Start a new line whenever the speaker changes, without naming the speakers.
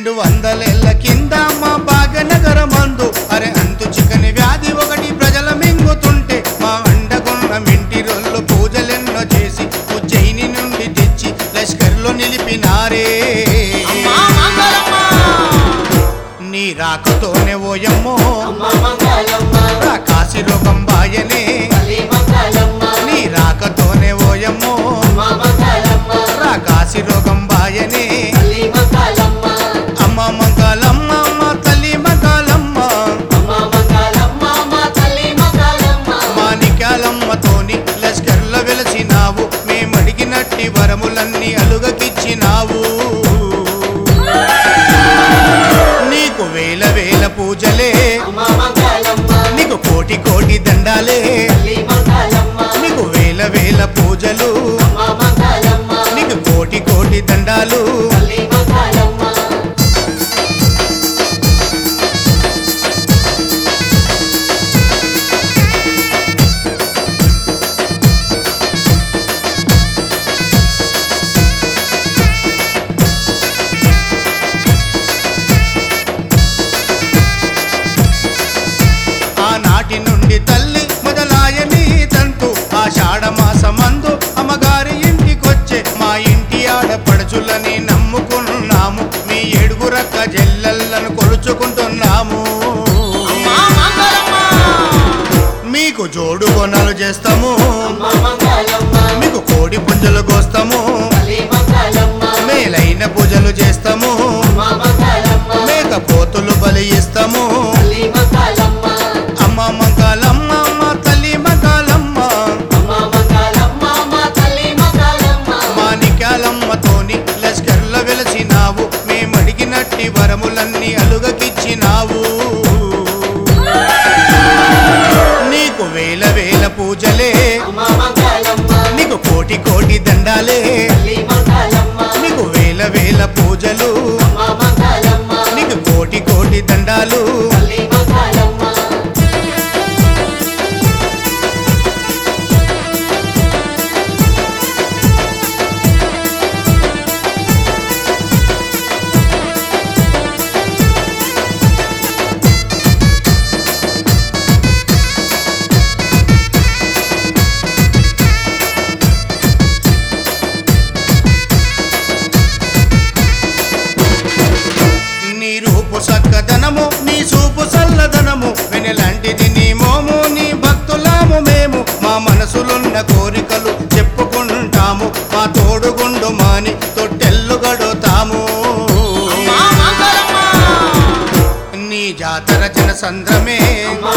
200 కింద మా భాగ్యనగరమందు అరే అంతు చికని వ్యాధి ఒకటి ప్రజల మింగుతుంటే మా అండగున్న మింటి రోళ్ళు పూజలెన్నో చేసి ఉజ్జయిని నుండి తెచ్చి లష్కర్లో నిలిపినారే నీ రాకతోనే ఓయమ్మో కాశీ రోగం బాయనే నీ రాకతోనే ఓయమ్మో కాశీ రోగం బాయనే అమ్మ మంగళమ్మ అమ్మ తల్లి మంగళమ్మ మాణిక్యాలమ్మతోని లష్కర్లో వెలసినావు మేమడిగినట్టి వరములన్నీ అలుగకిచ్చినావు నీకు వేల వేల పూజలే నీకు కోటి కోటి దండాలే నీకు వేల వేల పూజలు నీకు కోటి కోటి దండాలు ఆనాటి నుండి తల్లి మొదలాయని తంతు ఆషాఢ మాసమందు అమ్మగారి ఇంటికొచ్చే మా ఇంటి ఆడపడుచులని నమ్ముకున్నాము మీ 7 చెల్లెళ్ళను కొలుచుకుంటున్నాము మీకు జోడు బోనాలు చేస్తాము మీకు కోడి పుంజలు కోస్తాము మేలైన పూజలు చేస్తాము మేకపోతులు బలి ఇస్తాము అమ్మ మంగళమ్మ అమ్మ తల్లి మంగళమ్మ మాణిక్యాలమ్మతోని లష్కర్లో వెలసినావు మేమడిగినట్టి వరములన్నీ అలుగకిచ్చినావు నీకు వేల వేల పూజలే నీకు కోటి కోటి దండాలే నీకు వేల వేల పూజలు నీకు కోటి కోటి దండాలు నీ రూపు సక్కదనము నీ చూపు చల్లదనము వెనలాంటిది నీ మోము నీ భక్తులాము మేము మా మనసులున్న కోరికలు చెప్పుకుంటాము మా తోడుగుండు మాని తొట్టెల్లు గడుతాము నీ జాతర జన సంద్రమే